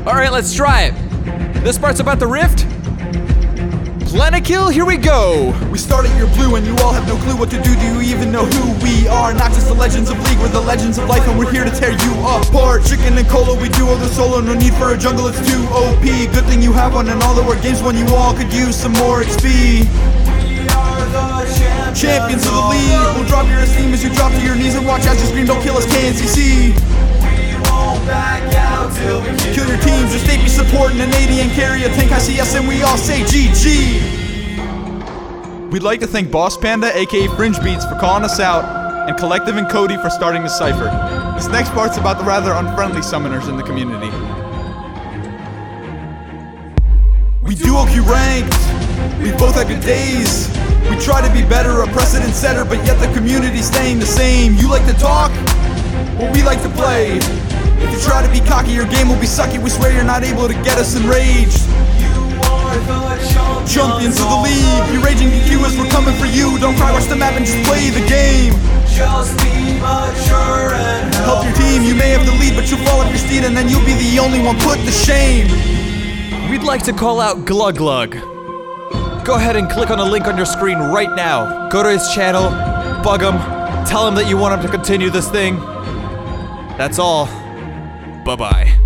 Alright, let's try it. This part's about the rift. Planet Kill, here we go! We start at your blue and you all have no clue what to do. Do you even know who we are? Not just the legends of League, we're the legends of life, and we're here to tear you apart. Chicken and cola, we duo the solo, no need for a jungle, it's too OP. Good thing you have one and all the war games when you all could use some more XP. We are the Champions of the league, we'll drop your esteem as you drop to your knees and watch as you scream, don't kill us, KNCC. We won't back out till we Kill your teams, just AP support and an AD and carry a tank ICS, and we all say GG. We'd like to thank Boss Panda, aka Fringe Beats, for calling us out, and Collective and Cody for starting the cipher. This next part's about the rather unfriendly summoners in the community. We duo queue ranked, we both had good days. We try to be better, a precedent setter, but yet the community's staying the same. You like to talk? Well, we like to play. If you try to be cocky, your game will be sucky. We swear you're not able to get us enraged. You are the Champions of the league, you raging DQ as we're coming for you. Don't cry, watch the map and just play the game. Just be mature and Help your team, you may have the lead, but you'll fall off your steed, and then you'll be the only one put to shame. We'd like to call out Glug Glug. Go ahead and click on the link on your screen right now. Go to his channel, bug him, tell him that you want him to continue this thing. That's all. Bye-bye.